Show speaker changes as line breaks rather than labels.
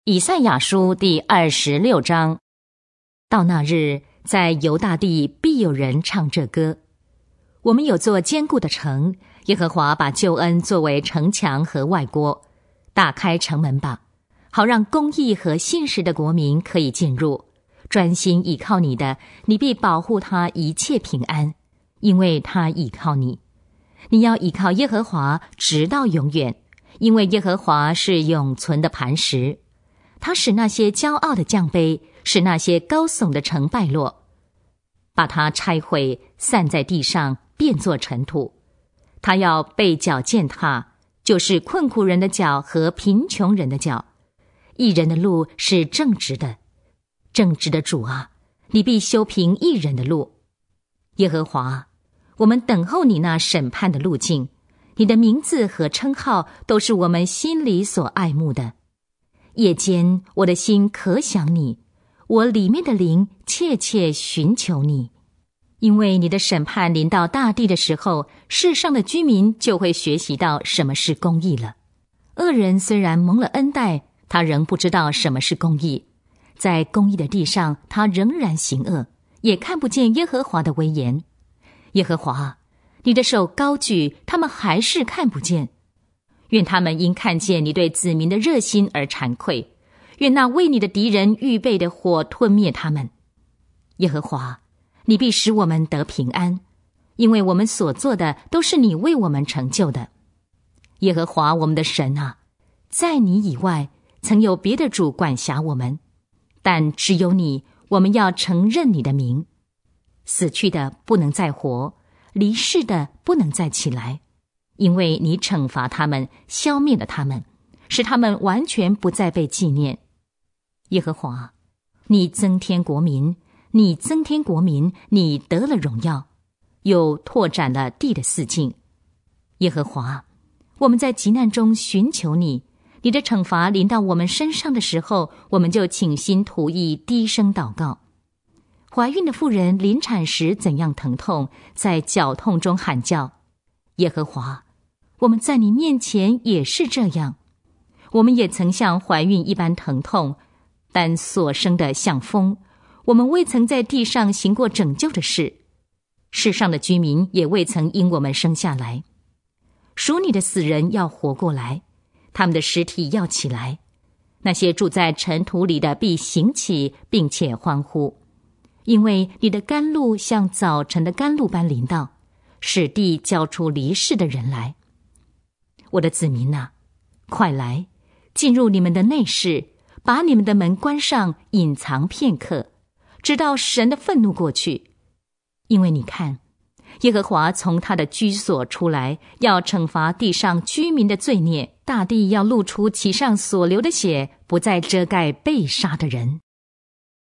以赛亚书第26章。到那日，在犹大地必有人唱这歌：我们有座坚固的城，耶和华把救恩作为城墙和外郭，打开城门吧，好让公义和信实的国民可以进入。专心倚靠你的，你必保护他一切平安，因为他倚靠你。你要倚靠耶和华直到永远，因为耶和华是永存的磐石。他使那些骄傲的降卑，使那些高耸的城败落，把它拆毁，散在地上，变作尘土。他要被脚践踏，就是困苦人的脚和贫穷人的脚。义人的路是正直的，正直的主啊，你必修平义人的路。耶和华，我们等候你那审判的路径，你的名字和称号都是我们心里所爱慕的。夜间我的心可想你，我里面的灵切切寻求你。因为你的审判临到大地的时候，世上的居民就会学习到什么是公义了。恶人虽然蒙了恩待，他仍不知道什么是公义，在公义的地上他仍然行恶，也看不见耶和华的威严。耶和华，你的手高举，他们还是看不见。愿他们因看见你对子民的热心而惭愧，愿那为你的敌人预备的火吞灭他们。耶和华，你必使我们得平安，因为我们所做的都是你为我们成就的。耶和华我们的神啊，在你以外曾有别的主管辖我们，但只有你，我们要承认你的名。死去的不能再活，离世的不能再起来，因为你惩罚他们，消灭了他们，使他们完全不再被纪念。耶和华，你增添国民，你增添国民，你得了荣耀，又拓展了地的四境。耶和华，我们在急难中寻求你，你的惩罚临到我们身上的时候，我们就倾心吐意，低声祷告。怀孕的妇人临产时怎样疼痛，在绞痛中喊叫。耶和华，我们在你面前也是这样，我们也曾像怀孕一般疼痛，但所生的像风，我们未曾在地上行过拯救的事，世上的居民也未曾因我们生下来。属你的死人要活过来，他们的尸体要起来，那些住在尘土里的必醒起，并且欢呼，因为你的甘露像早晨的甘露般临到，使地交出离世的人来。我的子民啊，快来，进入你们的内室，把你们的门关上，隐藏片刻，直到神的愤怒过去。因为你看，耶和华从他的居所出来，要惩罚地上居民的罪孽，大地要露出其上所流的血，不再遮盖被杀的人。